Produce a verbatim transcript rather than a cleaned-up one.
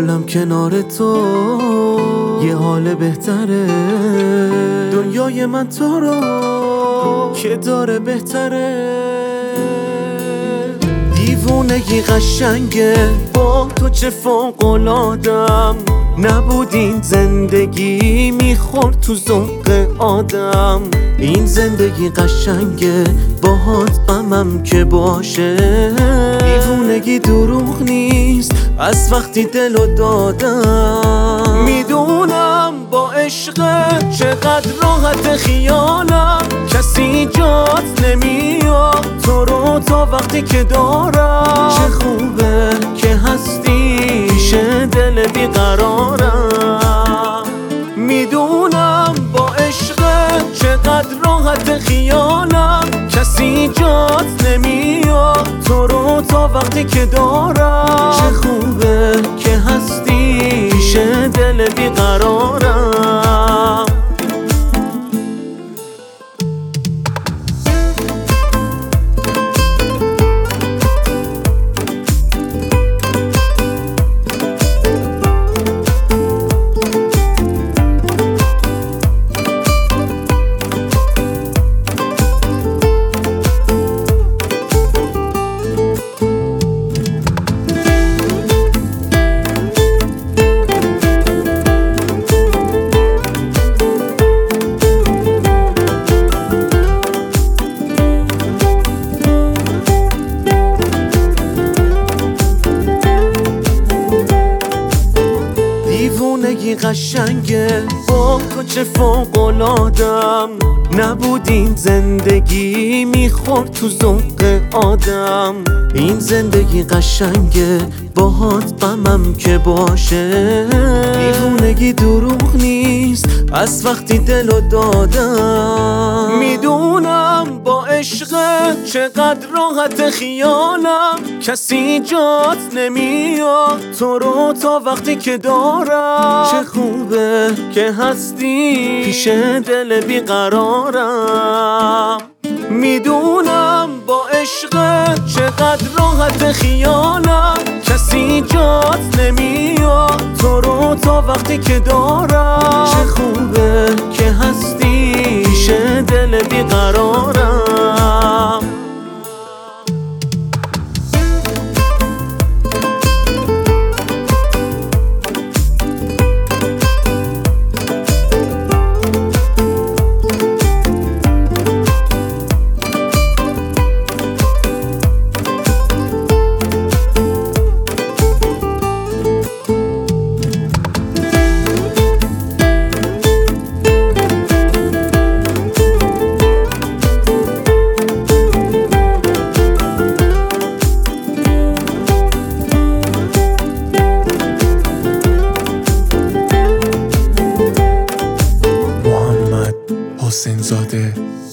حالم کنار تو یه حال بهتره. دنیای من تو رو که داره بهتره. دیوونگی قشنگه با تو چه فوق‌العاده‌ام. نبود این زندگی میخورد تو ذوق آدم. این زندگی قشنگه باهات غمم که باشه. دیوونگی دروغ نیست از وقتی دلو دادم. میدونم با عشق چقدر راحت خیالم. کسی جات نمیاد تو رو تا وقتی که دارم. چه خوبه که هستی پیش دل بیقرارم. میدونم با عشق چقدر راحت خیالم. کسی جات نمیاد تو رو تا وقتی که دارم. چه خوبه که هستی پیش دل بیقرارم. دیوونگی قشنگه با تو چه فوق‌العاده‌ام. نبود این زندگی میخورد تو ذوق آدم. این زندگی قشنگه باهات غمم که باشه. دیوونگی دروغ نیست از وقتی دلو دادم. میدونم با عشق چقدر راحت خیالم. کسی جات نمیاد تو رو تا وقتی که دارم. چه خوبه که هستی پیش دل بیقرارم. میدونم با عشق چقدر راحت خیالم. کسی جات نمیاد تو رو تا وقتی که دارم. چه خوبه که هستی پیش دل بیقرارم. حسین زاده